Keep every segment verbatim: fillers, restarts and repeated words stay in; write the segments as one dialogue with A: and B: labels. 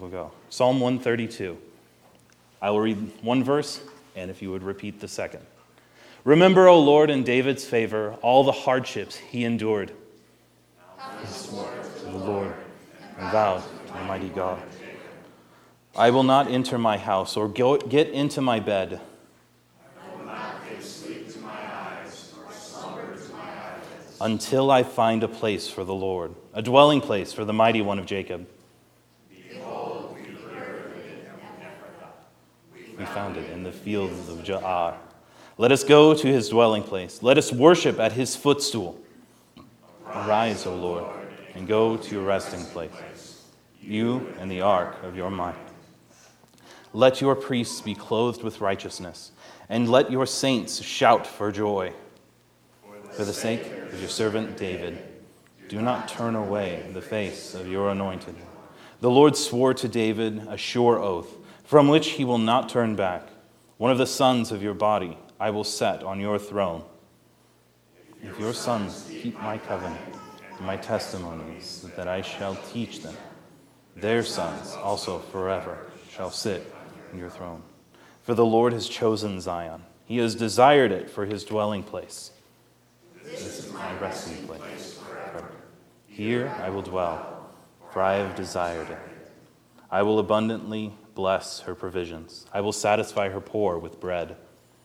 A: we'll go. Psalm one thirty-two. I will read one verse, and if you would repeat the second. Remember, O Lord, in David's favor, all the hardships he endured. He swore to the Lord and vowed to the mighty God. I will not enter my house or go, get into my bed.
B: I will not give sleep to my eyes, nor slumber to my eyelids,
A: until I find a place for the Lord, a dwelling place for the mighty one of Jacob.
B: Behold, we heard it in Ephrathah.
A: We found it in the fields of Jaar. Let us go to his dwelling place. Let us worship at his footstool. Arise, O Lord, and go to your resting place, you and the ark of your might. Let your priests be clothed with righteousness, and let your saints shout for joy. For the sake of your servant David, do not turn away the face of your anointed. The Lord swore to David a sure oath, from which he will not turn back. One of the sons of your body I will set on your throne. If your sons keep my covenant and my testimonies that I shall teach them, their sons also forever shall sit on your throne. For the Lord has chosen Zion. He has desired it for his dwelling place. This is my resting place forever. Here I will dwell, for I have desired it. I will abundantly bless her provisions. I will satisfy her poor with bread.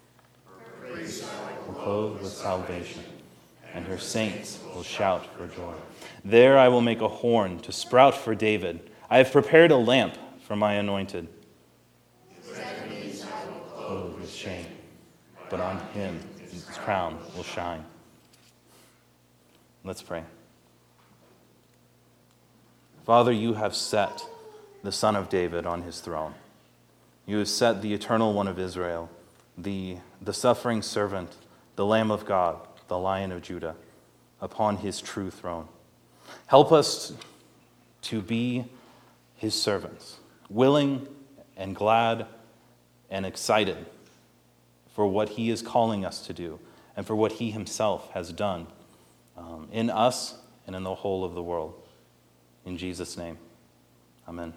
A: Will clothe with salvation, and her saints will shout for joy. There I will make a horn to sprout for David. I have prepared a lamp for my anointed.
B: His enemies I will
A: Clothed with shame, but on him his crown will shine. Let's pray. Father, you have set the Son of David on his throne. You have set the Eternal One of Israel, the, the suffering servant, the Lamb of God, the Lion of Judah, upon his true throne. Help us to be his servants, willing and glad and excited for what he is calling us to do and for what he himself has done um, in us and in the whole of the world. In Jesus' name, amen.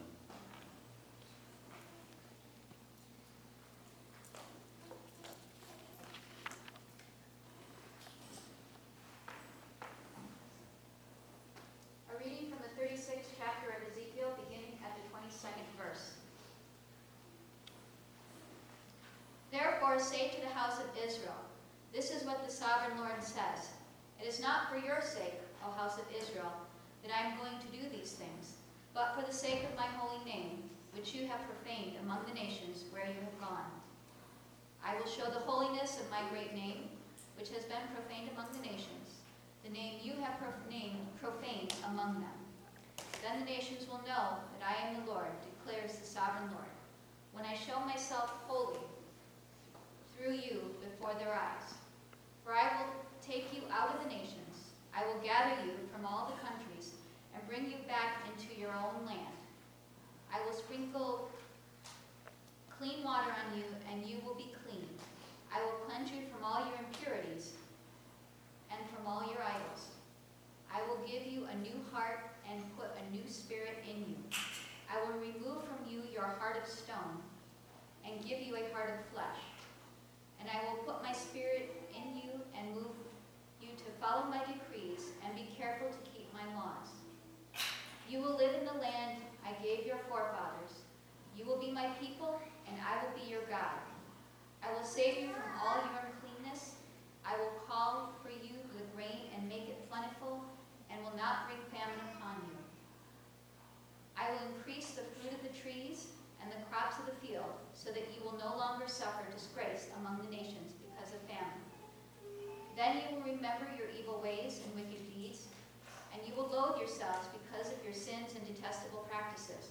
C: Therefore say to the house of Israel, this is what the sovereign Lord says. It is not for your sake, O house of Israel, that I am going to do these things, but for the sake of my holy name, which you have profaned among the nations where you have gone. I will show the holiness of my great name, which has been profaned among the nations, the name you have profaned, profaned among them. Then the nations will know that I am the Lord, declares the sovereign Lord, when I show myself holy through you before their eyes. For I will take you out of the nations. I will gather you from all the countries and bring you back into your own land. I will sprinkle clean water on you, and you will be clean. I will cleanse you from all your impurities and from all your idols. I will give you a new heart and put a new spirit in you. I will remove from you your heart of stone and give you a heart of flesh. And I will put my spirit in you and move you to follow my decrees and be careful to keep my laws. You will live in the land I gave your forefathers. You will be my people, and I will be your God. I will save you from all your uncleanness. I will call for you with rain and make it plentiful, and will not bring famine upon you. I will increase the fruit of the trees and the crops of the field, so that you will no longer suffer disgrace among the nations because of famine. Then you will remember your evil ways and wicked deeds, and you will loathe yourselves because of your sins and detestable practices.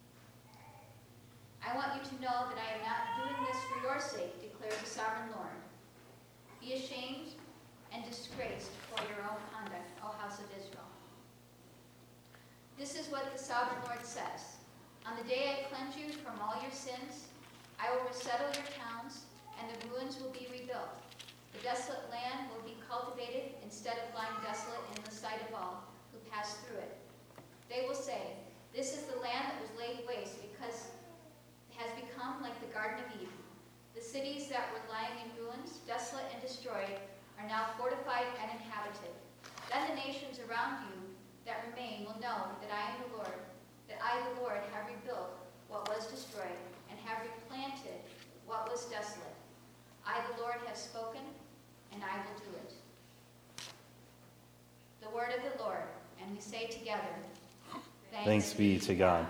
C: I want you to know that I am not doing this for your sake, declares the sovereign Lord. Be ashamed and disgraced for your own conduct, O house of Israel. This is what the sovereign Lord says. On the day I cleanse you from all your sins, I will resettle your towns, and the ruins will be rebuilt. The desolate land will be cultivated instead of lying desolate in the sight of all who pass through it. They will say, this is the land that was laid waste we say together,
A: Thanks be to God.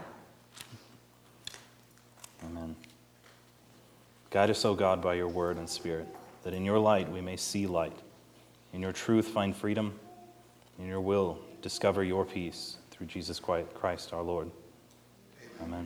A: Amen. Guide us, O God, by your word and spirit, that in your light we may see light, in your truth find freedom, in your will discover your peace, through Jesus Christ our Lord. Amen.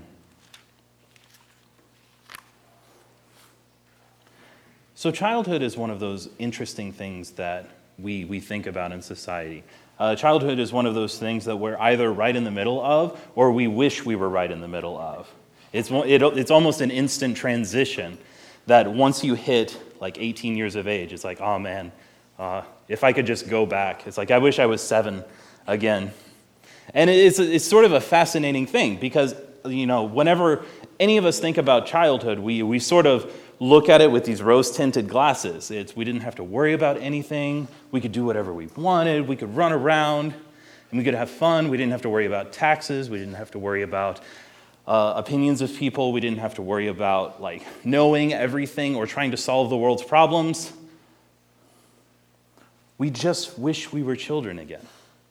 A: So childhood is one of those interesting things that we, we think about in society. Uh, childhood is one of those things that we're either right in the middle of or we wish we were right in the middle of. It's, it, it's almost an instant transition that once you hit like eighteen years of age, it's like, oh man, uh, if I could just go back. It's like, I wish I was seven again. And it's, it's sort of a fascinating thing because, you know, whenever any of us think about childhood, we, we sort of look at it with these rose-tinted glasses. It's, we didn't have to worry about anything. We could do whatever we wanted. We could run around, and we could have fun. We didn't have to worry about taxes. We didn't have to worry about uh, opinions of people. We didn't have to worry about like knowing everything or trying to solve the world's problems. We just wish we were children again.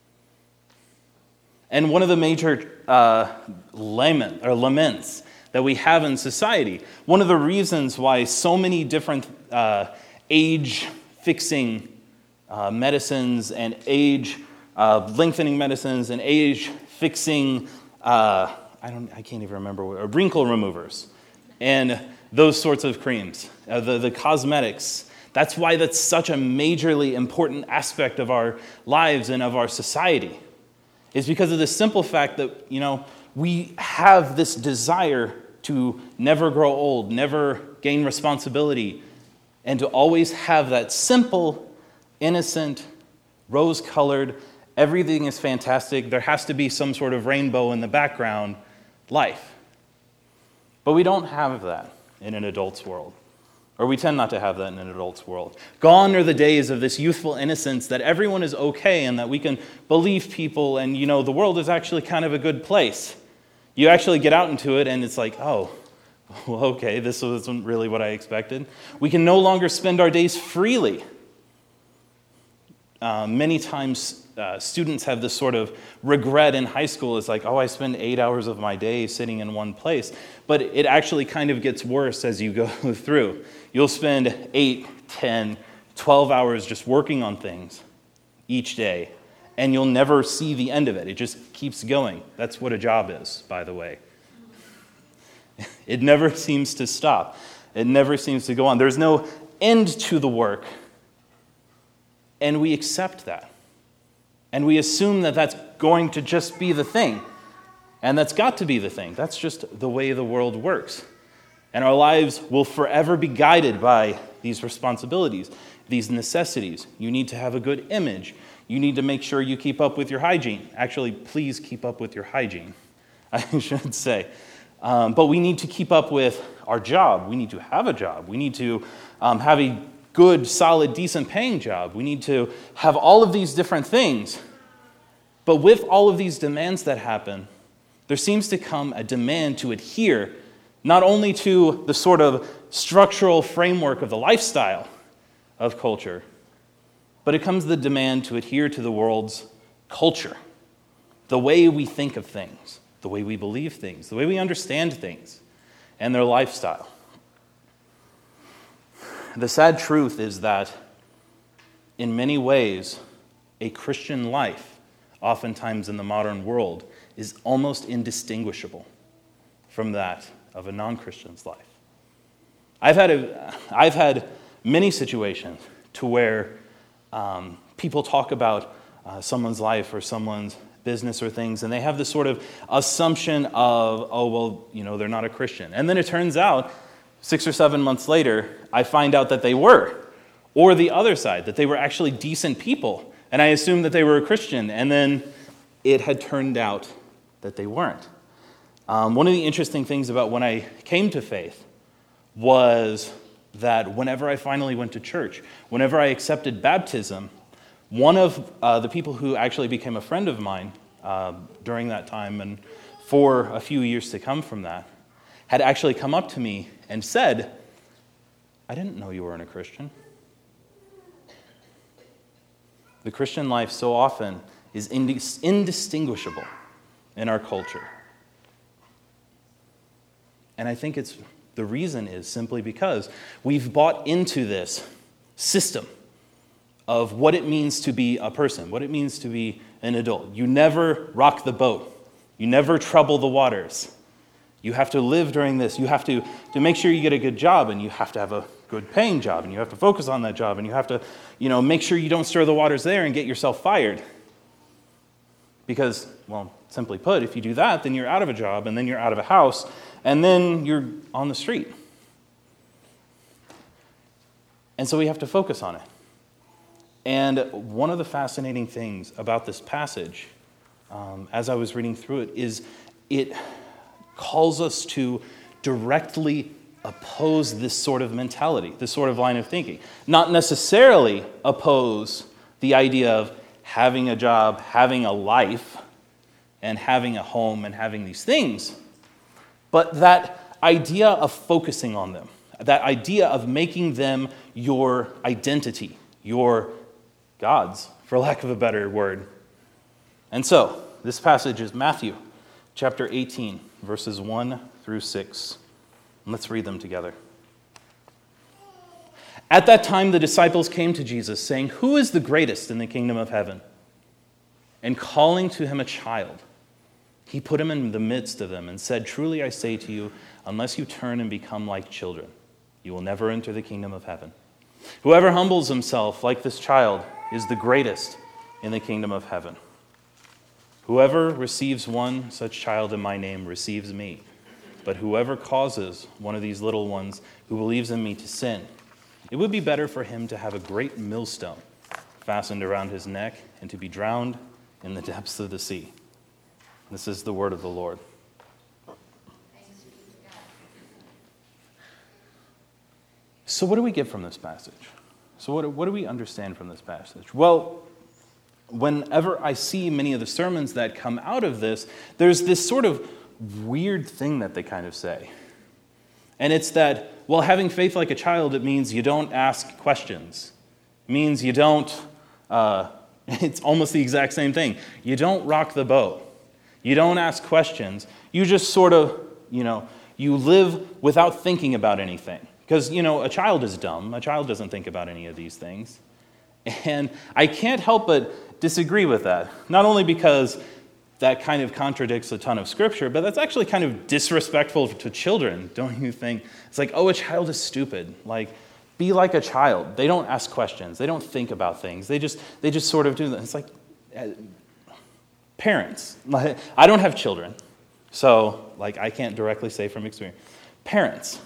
A: And one of the major uh, lament, or laments that we have in society, one of the reasons why so many different uh, age-fixing uh, medicines and age-lengthening uh, medicines and age-fixing, uh, I don't, I can't even remember, or wrinkle removers, and those sorts of creams, uh, the, the cosmetics. That's why that's such a majorly important aspect of our lives and of our society. Is because of the simple fact that, you know, we have this desire to never grow old, never gain responsibility, and to always have that simple, innocent, rose-colored, everything is fantastic, there has to be some sort of rainbow in the background life. But we don't have that in an adult's world. Or we tend not to have that in an adult's world. Gone are the days of this youthful innocence that everyone is okay and that we can believe people and, you know, the world is actually kind of a good place. You actually get out into it and it's like, oh, well, okay, this wasn't really what I expected. We can no longer spend our days freely. Uh, many times uh, students have this sort of regret in high school. It's like, oh, I spend eight hours of my day sitting in one place. But it actually kind of gets worse as you go through. You'll spend eight, ten, twelve hours just working on things each day, and you'll never see the end of it. It just keeps going. That's what a job is, by the way. It never seems to stop. It never seems to go on. There's no end to the work, and we accept that. And we assume that that's going to just be the thing, and that's got to be the thing. That's just the way the world works. And our lives will forever be guided by these responsibilities, these necessities. You need to have a good image. You need to make sure you keep up with your hygiene. Actually, please keep up with your hygiene, I should say. Um, but we need to keep up with our job. We need to have a job. We need to um, have a good, solid, decent paying job. We need to have all of these different things. But with all of these demands that happen, there seems to come a demand to adhere not only to the sort of structural framework of the lifestyle of culture, but it comes the demand to adhere to the world's culture, the way we think of things, the way we believe things, the way we understand things, and their lifestyle. The sad truth is that in many ways, a Christian life, oftentimes in the modern world, is almost indistinguishable from that of a non-Christian's life. I've had a, I've had many situations to where um, people talk about uh, someone's life or someone's business or things, and they have this sort of assumption of, oh, well, you know, they're not a Christian. And then it turns out, six or seven months later, I find out that they were. Or the other side, that they were actually decent people. And I assumed that they were a Christian, and then it had turned out that they weren't. Um, one of the interesting things about when I came to faith was that whenever I finally went to church, whenever I accepted baptism, one of uh, the people who actually became a friend of mine uh, during that time and for a few years to come from that had actually come up to me and said, I didn't know you weren't a Christian. The Christian life so often is indis- indistinguishable in our culture. And I think it's the reason is simply because we've bought into this system of what it means to be a person, what it means to be an adult. You never rock the boat. You never trouble the waters. You have to live during this. You have to, to make sure you get a good job, and you have to have a good paying job, and you have to focus on that job, and you have to, you know, make sure you don't stir the waters there and get yourself fired. Because, well, simply put, if you do that, then you're out of a job, and then you're out of a house, and then you're on the street. And so we have to focus on it. And one of the fascinating things about this passage, um, as I was reading through it, is it calls us to directly oppose this sort of mentality, this sort of line of thinking. Not necessarily oppose the idea of having a job, having a life, and having a home, and having these things, but that idea of focusing on them, that idea of making them your identity, your gods, for lack of a better word. And so, this passage is Matthew chapter eighteen, verses one through six. And let's read them together. At that time, the disciples came to Jesus, saying, "Who is the greatest in the kingdom of heaven?" And calling to him a child, he put him in the midst of them and said, "Truly I say to you, unless you turn and become like children, you will never enter the kingdom of heaven. Whoever humbles himself like this child is the greatest in the kingdom of heaven. Whoever receives one such child in my name receives me. But whoever causes one of these little ones who believes in me to sin, it would be better for him to have a great millstone fastened around his neck and to be drowned in the depths of the sea." This is the word of the Lord. So what do we get from this passage? So what, what do we understand from this passage? Well, whenever I see many of the sermons that come out of this, there's this sort of weird thing that they kind of say. And it's that, well, having faith like a child, it means you don't ask questions. It means you don't, uh, it's almost the exact same thing. You don't rock the boat. You don't ask questions. You just sort of, you know, you live without thinking about anything. Because, you know, a child is dumb. A child doesn't think about any of these things. And I can't help but disagree with that. Not only because that kind of contradicts a ton of scripture, but that's actually kind of disrespectful to children, don't you think? It's like, oh, a child is stupid. Like, be like a child. They don't ask questions. They don't think about things. They just they just sort of do that. It's like uh, parents. I don't have children, so like I can't directly say from experience. Parents,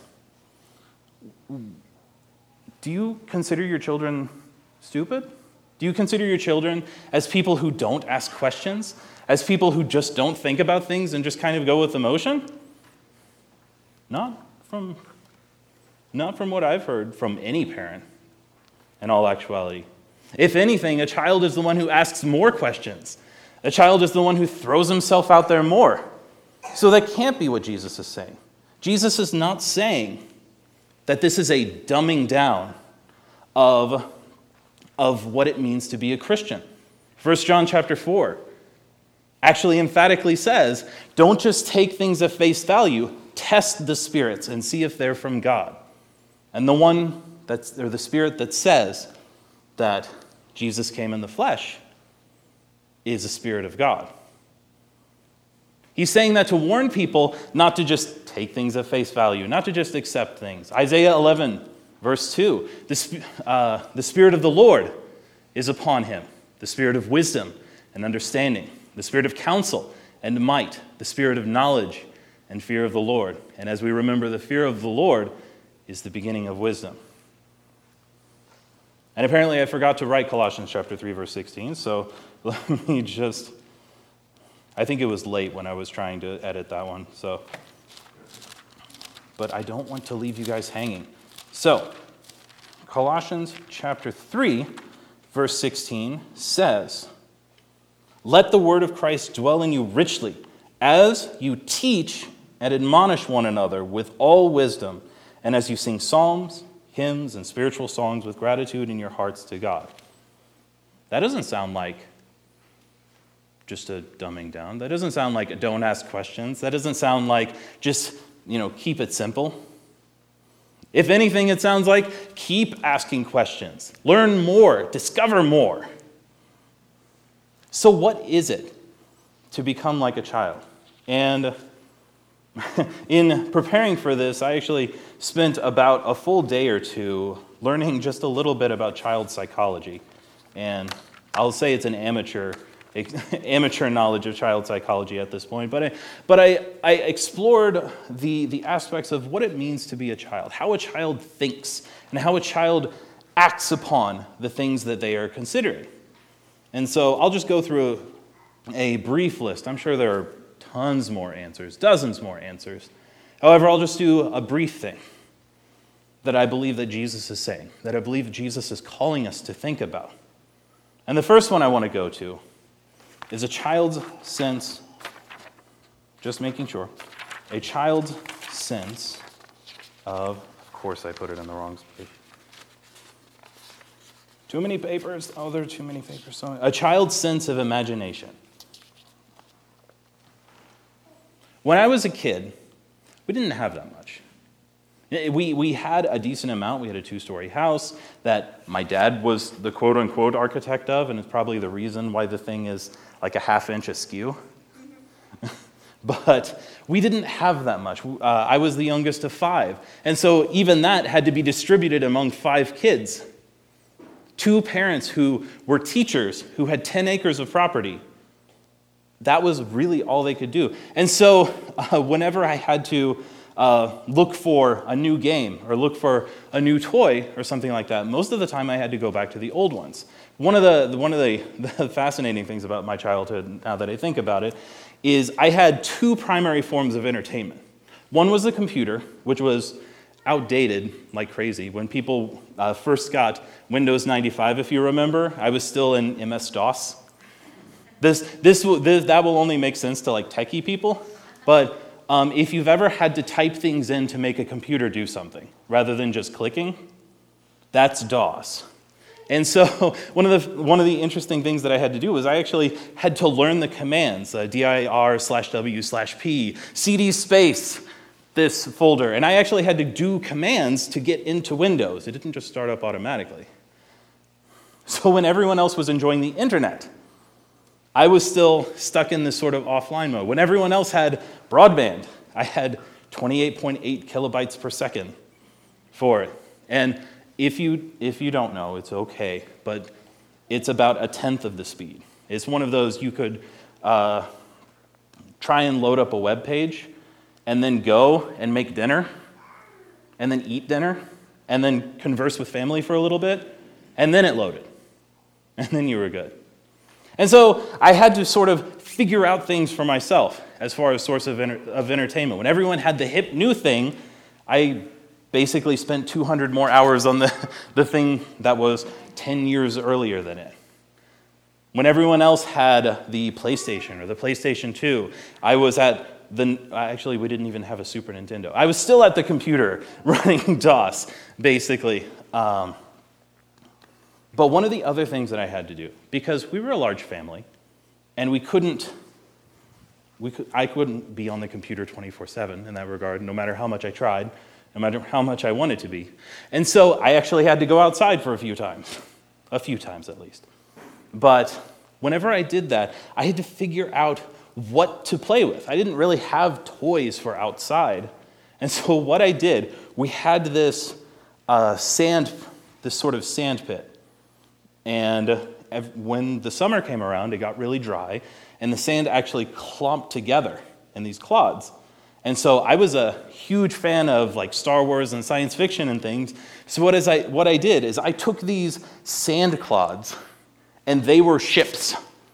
A: do you consider your children stupid? Do you consider your children as people who don't ask questions? As people who just don't think about things and just kind of go with emotion? Not from, not from what I've heard from any parent, in all actuality. If anything, a child is the one who asks more questions. A child is the one who throws himself out there more. So that can't be what Jesus is saying. Jesus is not saying that this is a dumbing down of, of what it means to be a Christian. First John chapter four actually emphatically says, don't just take things at face value, test the spirits and see if they're from God. And the one that's, or the spirit that says that Jesus came in the flesh is a spirit of God. He's saying that to warn people not to just take things at face value, not to just accept things. Isaiah eleven, verse two, the, uh, the Spirit of the Lord is upon him, the Spirit of wisdom and understanding, the Spirit of counsel and might, the Spirit of knowledge and fear of the Lord. And as we remember, the fear of the Lord is the beginning of wisdom. And apparently I forgot to write Colossians chapter three, verse sixteen, so let me just... I think it was late when I was trying to edit that one, so... But I don't want to leave you guys hanging. So, Colossians chapter three, verse sixteen says, "Let the word of Christ dwell in you richly, as you teach and admonish one another with all wisdom, and as you sing psalms, hymns, and spiritual songs with gratitude in your hearts to God." That doesn't sound like just a dumbing down. That doesn't sound like a don't ask questions. That doesn't sound like just, you know, keep it simple. If anything, it sounds like keep asking questions. Learn more. Discover more. So what is it to become like a child? And in preparing for this, I actually spent about a full day or two learning just a little bit about child psychology. And I'll say it's an amateur amateur knowledge of child psychology at this point, but I, but I, I explored the, the aspects of what it means to be a child, how a child thinks, and how a child acts upon the things that they are considering. And so I'll just go through a, a brief list. I'm sure there are tons more answers, dozens more answers. However, I'll just do a brief thing that I believe that Jesus is saying, that I believe Jesus is calling us to think about. And the first one I want to go to is a child's sense, just making sure, a child's sense of, of course I put it in the wrong space. Too many papers? Oh, there are too many papers. So, a child's sense of imagination. When I was a kid, we didn't have that much. We we had a decent amount. We had a two-story house that my dad was the quote-unquote architect of, and it's probably the reason why the thing is like a half inch askew. But we didn't have that much. Uh, I was the youngest of five. And so even that had to be distributed among five kids. Two parents who were teachers, who had ten acres of property. That was really all they could do. And so uh, whenever I had to uh, look for a new game or look for a new toy or something like that, most of the time I had to go back to the old ones. One of the one of the, the fascinating things about my childhood, now that I think about it, is I had two primary forms of entertainment. One was the computer, which was outdated like crazy. When people uh, first got Windows ninety-five, if you remember, I was still in M S DOS. This, this, will, this that will only make sense to like techie people, but um, if you've ever had to type things in to make a computer do something rather than just clicking, that's DOS. And so one of the one of the interesting things that I had to do was I actually had to learn the commands, uh, dir slash w slash p, cd space, this folder. And I actually had to do commands to get into Windows. It didn't just start up automatically. So when everyone else was enjoying the internet, I was still stuck in this sort of offline mode. When everyone else had broadband, I had twenty-eight point eight kilobytes per second for it. And If you if you don't know, it's okay, but it's about a tenth of the speed. It's one of those you could uh, try and load up a web page and then go and make dinner and then eat dinner and then converse with family for a little bit, and then it loaded. And then you were good. And so I had to sort of figure out things for myself as far as source of, enter- of entertainment. When everyone had the hip new thing, I basically spent two hundred more hours on the, the thing that was ten years earlier than it. When everyone else had the PlayStation or the PlayStation two, I was at the, actually we didn't even have a Super Nintendo. I was still at the computer running DOS, basically. Um, but one of the other things that I had to do, because we were a large family, and we couldn't, we could, I couldn't be on the computer twenty-four seven in that regard, no matter how much I tried, no matter how much I wanted to be. And so I actually had to go outside for a few times, a few times at least. But whenever I did that, I had to figure out what to play with. I didn't really have toys for outside. And so what I did, we had this uh, sand, this sort of sand pit. And when the summer came around, it got really dry, and the sand actually clumped together in these clods. And so I was a huge fan of like Star Wars and science fiction and things. So what is I what I did is I took these sand clods, and they were ships.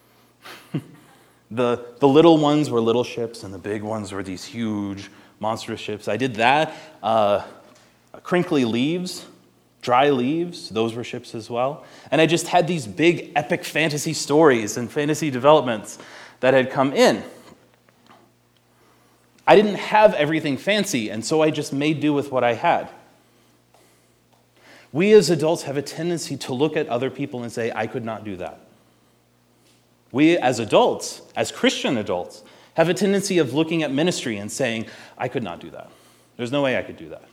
A: the the little ones were little ships, and the big ones were these huge monstrous ships. I did that. Uh, crinkly leaves, dry leaves, those were ships as well. And I just had these big epic fantasy stories and fantasy developments that had come in. I didn't have everything fancy, and so I just made do with what I had. We as adults have a tendency to look at other people and say, I could not do that. We as adults, as Christian adults, have a tendency of looking at ministry and saying, I could not do that. There's no way I could do that.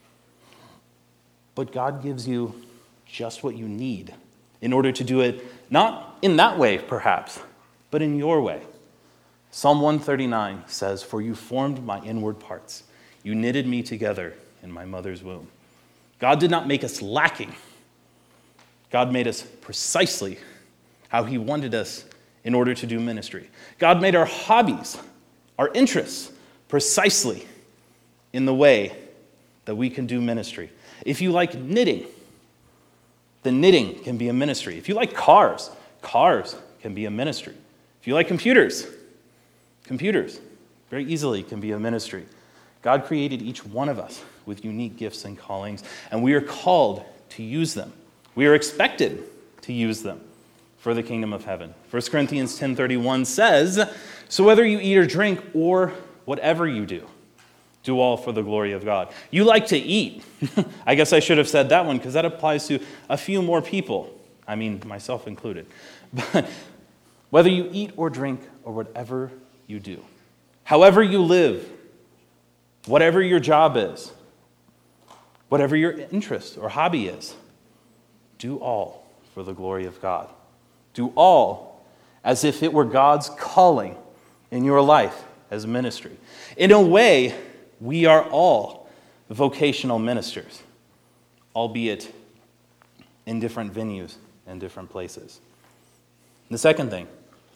A: But God gives you just what you need in order to do it, not in that way, perhaps, but in your way. Psalm one thirty-nine says, "For you formed my inward parts. You knitted me together in my mother's womb." God did not make us lacking. God made us precisely how he wanted us in order to do ministry. God made our hobbies, our interests, precisely in the way that we can do ministry. If you like knitting, then knitting can be a ministry. If you like cars, cars can be a ministry. If you like computers, computers very easily can be a ministry. God created each one of us with unique gifts and callings, and we are called to use them. We are expected to use them for the kingdom of heaven. First Corinthians ten thirty-one says, "So whether you eat or drink or whatever you do, do all for the glory of God." You like to eat. I guess I should have said that one because that applies to a few more people. I mean, myself included. But whether you eat or drink or whatever you do, however you live, whatever your job is, whatever your interest or hobby is, do all for the glory of God. Do all as if it were God's calling in your life as ministry. In a way, we are all vocational ministers, albeit in different venues and different places. The second thing,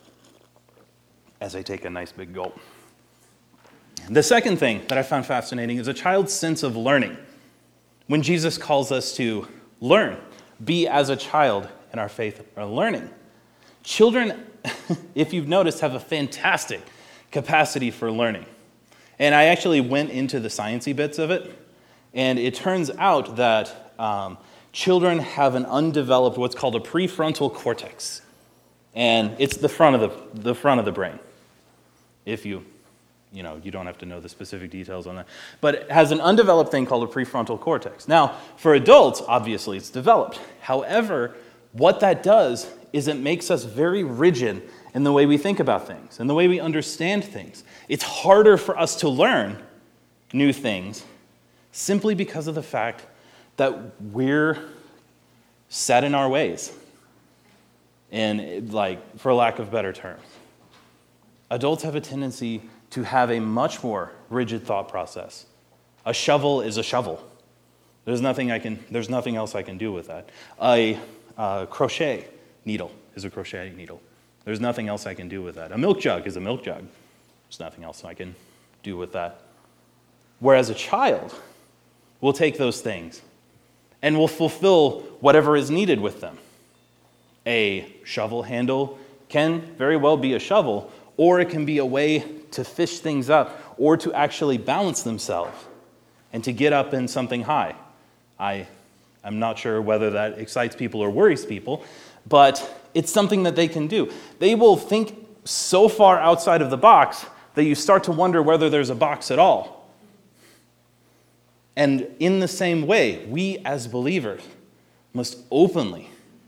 A: as I take a nice big gulp, the second thing that I found fascinating is a child's sense of learning. When Jesus calls us to learn, be as a child in our faith or learning. Children, if you've noticed, have a fantastic capacity for learning. And I actually went into the sciencey bits of it, and it turns out that um, children have an undeveloped, what's called a prefrontal cortex. And it's the front of the, the front of the brain. If you, you know, you don't have to know the specific details on that. But it has an undeveloped thing called a prefrontal cortex. Now, for adults, obviously it's developed. However, what that does is it makes us very rigid in the way we think about things, in the way we understand things. It's harder for us to learn new things simply because of the fact that we're set in our ways. And like, for lack of better terms, adults have a tendency to have a much more rigid thought process. A shovel is a shovel. There's nothing I can. There's nothing else I can do with that. A uh, crochet needle is a crochet needle. There's nothing else I can do with that. A milk jug is a milk jug. There's nothing else I can do with that. Whereas a child will take those things and will fulfill whatever is needed with them. A shovel handle can very well be a shovel, or it can be a way to fish things up or to actually balance themselves and to get up in something high. I am not sure whether that excites people or worries people, but it's something that they can do. They will think so far outside of the box that you start to wonder whether there's a box at all. And in the same way, we as believers must openly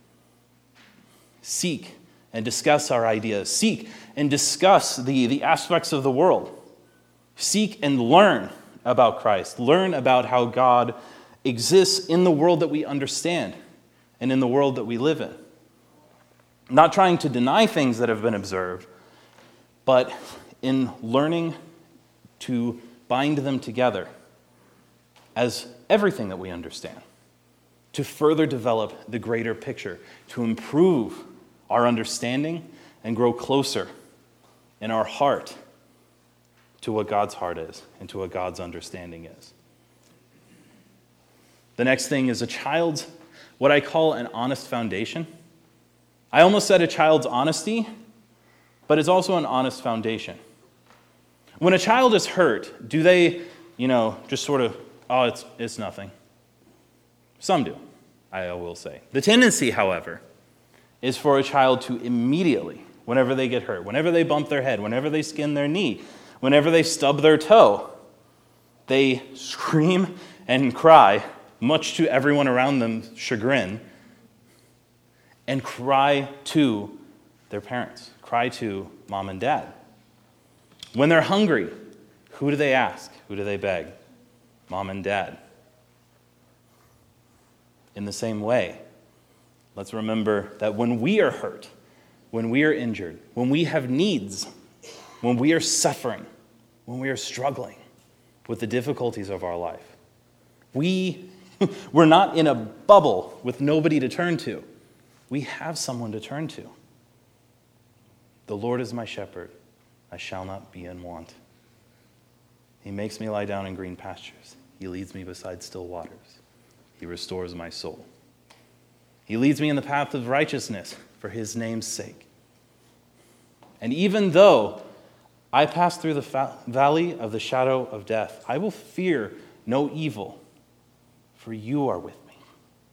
A: seek and discuss our ideas, seek and discuss the, the aspects of the world, seek and learn about Christ, learn about how God exists in the world that we understand and in the world that we live in. Not trying to deny things that have been observed, but in learning to bind them together as everything that we understand, to further develop the greater picture, to improve our understanding and grow closer in our heart to what God's heart is and to what God's understanding is. The next thing is a child's, what I call an honest foundation. I almost said a child's honesty, but it's also an honest foundation. When a child is hurt, do they, you know, just sort of, oh, it's it's nothing? Some do, I will say. The tendency, however, is for a child to immediately, whenever they get hurt, whenever they bump their head, whenever they skin their knee, whenever they stub their toe, they scream and cry, much to everyone around them's chagrin, and cry to their parents, cry cry to mom and dad. When they're hungry, who do they ask? Who do they beg? Mom and dad. In the same way, let's remember that when we are hurt, when we are injured, when we have needs, when we are suffering, when we are struggling with the difficulties of our life, we, we're not in a bubble with nobody to turn to. We have someone to turn to. The Lord is my shepherd. I shall not be in want. He makes me lie down in green pastures. He leads me beside still waters. He restores my soul. He leads me in the path of righteousness for his name's sake. And even though I pass through the fa- valley of the shadow of death, I will fear no evil, for you are with me.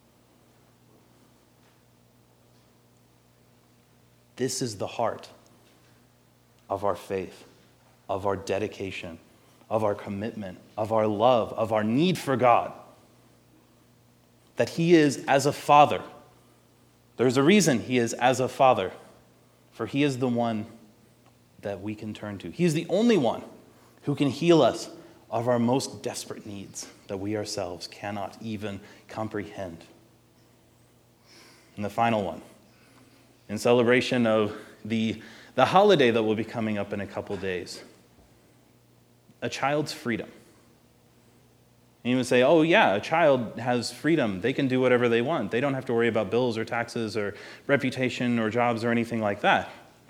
A: This is the heart of our faith, of our dedication, of our commitment, of our love, of our need for God. That he is as a father. There's a reason he is as a father, for he is the one that we can turn to. He is the only one who can heal us of our most desperate needs that we ourselves cannot even comprehend. And the final one, in celebration of the, the holiday that will be coming up in a couple days, a child's freedom. And you would say, oh yeah, a child has freedom. They can do whatever they want. They don't have to worry about bills or taxes or reputation or jobs or anything like that.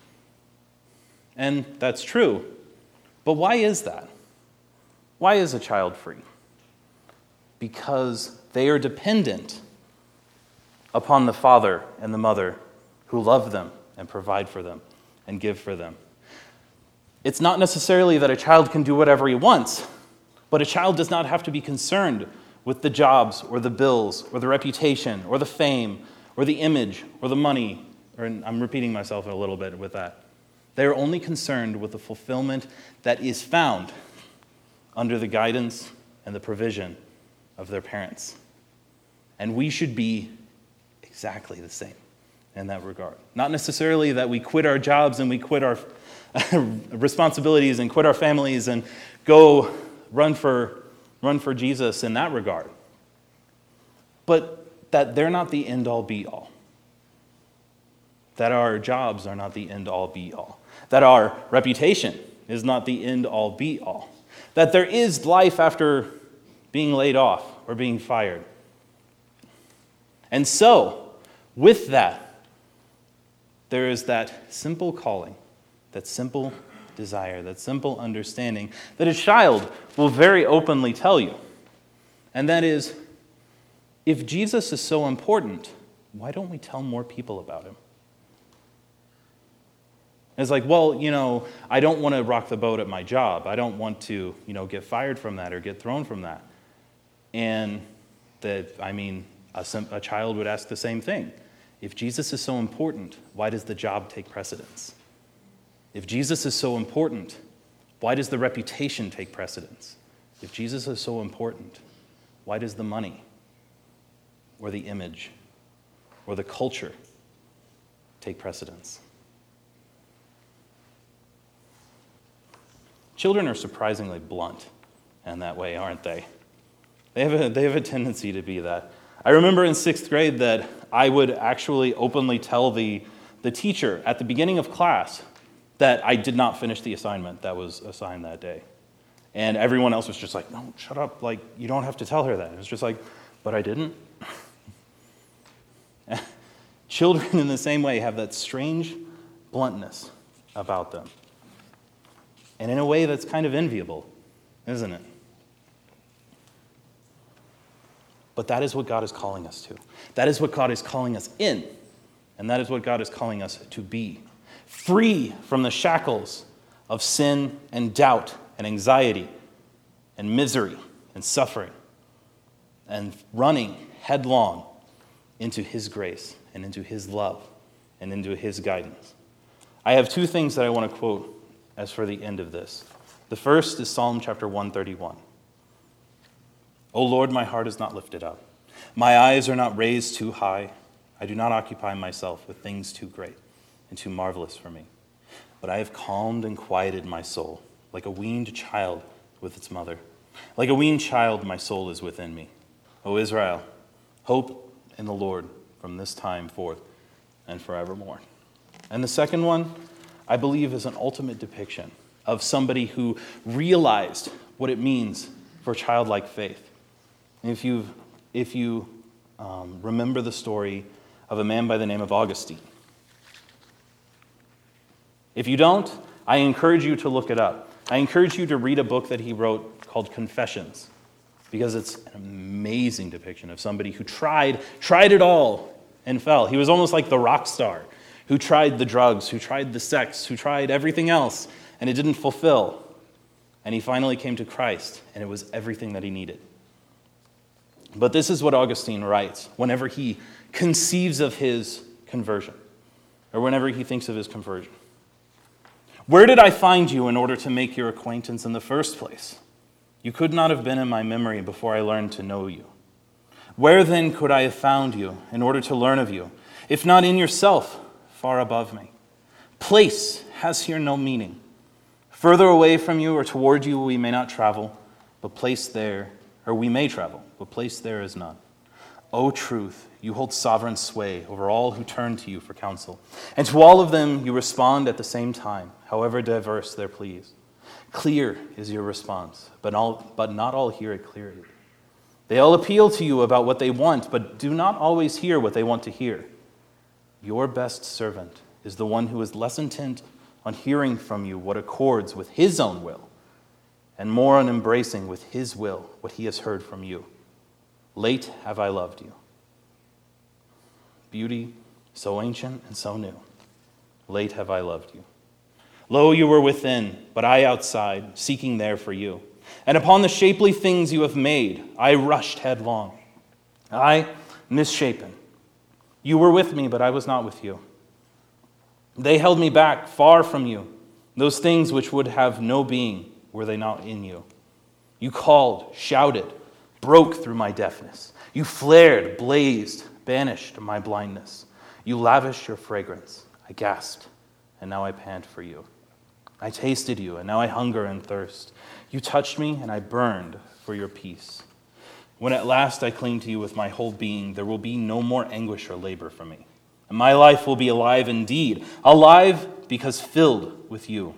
A: And that's true. But why is that? Why is a child free? Because they are dependent upon the father and the mother who love them and provide for them and give for them. It's not necessarily that a child can do whatever he wants, but a child does not have to be concerned with the jobs or the bills or the reputation or the fame or the image or the money. Or I'm repeating myself a little bit with that. They are only concerned with the fulfillment that is found under the guidance and the provision of their parents. And we should be exactly the same in that regard. Not necessarily that we quit our jobs and we quit our responsibilities and quit our families and go run for, run for Jesus in that regard. But that they're not the end-all be-all. That our jobs are not the end-all be-all. That our reputation is not the end-all be-all. That there is life after being laid off or being fired. And so, with that, there is that simple calling, that simple desire, that simple understanding that a child will very openly tell you. And that is, if Jesus is so important, why don't we tell more people about him? It's like, well, you know, I don't want to rock the boat at my job. I don't want to, you know, get fired from that or get thrown from that. And that, I mean, a, a child would ask the same thing. If Jesus is so important, why does the job take precedence? If Jesus is so important, why does the reputation take precedence? If Jesus is so important, why does the money or the image or the culture take precedence? Children are surprisingly blunt in that way, aren't they? They have a, they have a tendency to be that. I remember in sixth grade that I would actually openly tell the, the teacher at the beginning of class that I did not finish the assignment that was assigned that day. And everyone else was just like, no, shut up. Like, you don't have to tell her that. It was just like, but I didn't. Children in the same way have that strange bluntness about them. And in a way that's kind of enviable, isn't it? But that is what God is calling us to. That is what God is calling us in. And that is what God is calling us to be. Free from the shackles of sin and doubt and anxiety and misery and suffering. And running headlong into his grace and into his love and into his guidance. I have two things that I want to quote as for the end of this. The first is Psalm chapter one thirty-one. O Lord, my heart is not lifted up. My eyes are not raised too high. I do not occupy myself with things too great and too marvelous for me. But I have calmed and quieted my soul, like a weaned child with its mother. Like a weaned child, my soul is within me. O Israel, hope in the Lord from this time forth and forevermore. And the second one, I believe, is an ultimate depiction of somebody who realized what it means for childlike faith. If you if you um, remember the story of a man by the name of Augustine. If you don't, I encourage you to look it up. I encourage you to read a book that he wrote called Confessions, because it's an amazing depiction of somebody who tried, tried it all and fell. He was almost like the rock star who tried the drugs, who tried the sex, who tried everything else, and it didn't fulfill. And he finally came to Christ, and it was everything that he needed. But this is what Augustine writes whenever he conceives of his conversion, or whenever he thinks of his conversion. Where did I find you in order to make your acquaintance in the first place? You could not have been in my memory before I learned to know you. Where then could I have found you in order to learn of you, if not in yourself, far above me? Place has here no meaning. Further away from you or toward you we may not travel, but place there, or we may travel, but place there is none. O truth, you hold sovereign sway over all who turn to you for counsel, and to all of them you respond at the same time, however diverse their pleas. Clear is your response, but, all, but not all hear it clearly. They all appeal to you about what they want, but do not always hear what they want to hear. Your best servant is the one who is less intent on hearing from you what accords with his own will, and more on embracing with his will what he has heard from you. Late have I loved you. Beauty so ancient and so new. Late have I loved you. Lo, you were within, but I outside, seeking there for you. And upon the shapely things you have made, I rushed headlong. I, misshapen. You were with me, but I was not with you. They held me back, far from you. Those things which would have no being, were they not in you. You called, shouted, broke through my deafness. You flared, blazed, banished my blindness. You lavished your fragrance. I gasped, and now I pant for you. I tasted you, and now I hunger and thirst. You touched me, and I burned for your peace. When at last I cling to you with my whole being, there will be no more anguish or labor for me. And my life will be alive indeed, alive because filled with you.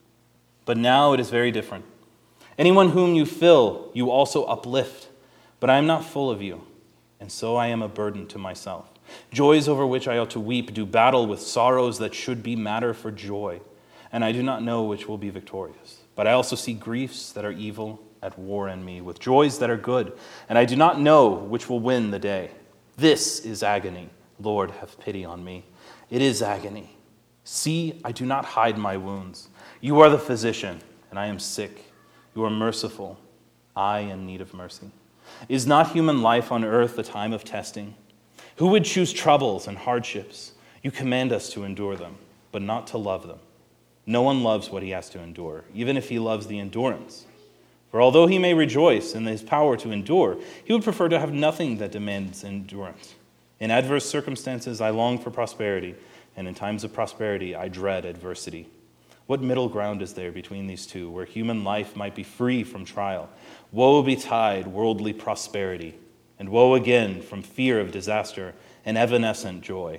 A: But now it is very different. Anyone whom you fill, you also uplift. But I am not full of you, and so I am a burden to myself. Joys over which I ought to weep do battle with sorrows that should be matter for joy, and I do not know which will be victorious. But I also see griefs that are evil at war in me, with joys that are good, and I do not know which will win the day. This is agony. Lord, have pity on me. It is agony. See, I do not hide my wounds. You are the physician, and I am sick. You are merciful. I in need of mercy. Is not human life on earth a time of testing? Who would choose troubles and hardships? You command us to endure them, but not to love them. No one loves what he has to endure, even if he loves the endurance. For although he may rejoice in his power to endure, he would prefer to have nothing that demands endurance. In adverse circumstances, I long for prosperity, and in times of prosperity, I dread adversity. What middle ground is there between these two, where human life might be free from trial? Woe betide worldly prosperity, and woe again from fear of disaster and evanescent joy.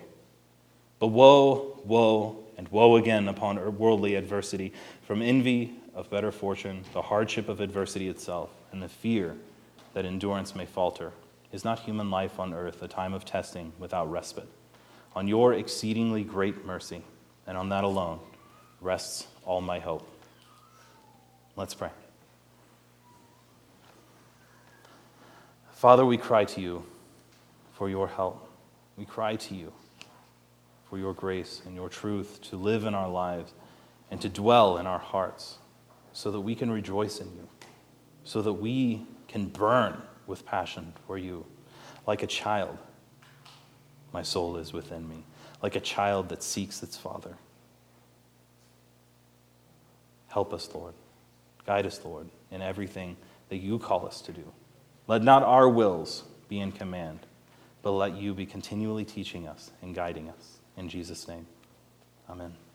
A: But woe, woe, and woe again upon worldly adversity, from envy of better fortune, the hardship of adversity itself, and the fear that endurance may falter. Is not human life on earth a time of testing without respite? On your exceedingly great mercy, and on that alone, rests all my hope. Let's pray. Father, we cry to you for your help. We cry to you for your grace and your truth to live in our lives and to dwell in our hearts so that we can rejoice in you, so that we can burn with passion for you. Like a child, my soul is within me, like a child that seeks its father. Help us, Lord. Guide us, Lord, in everything that you call us to do. Let not our wills be in command, but let you be continually teaching us and guiding us. In Jesus' name, amen.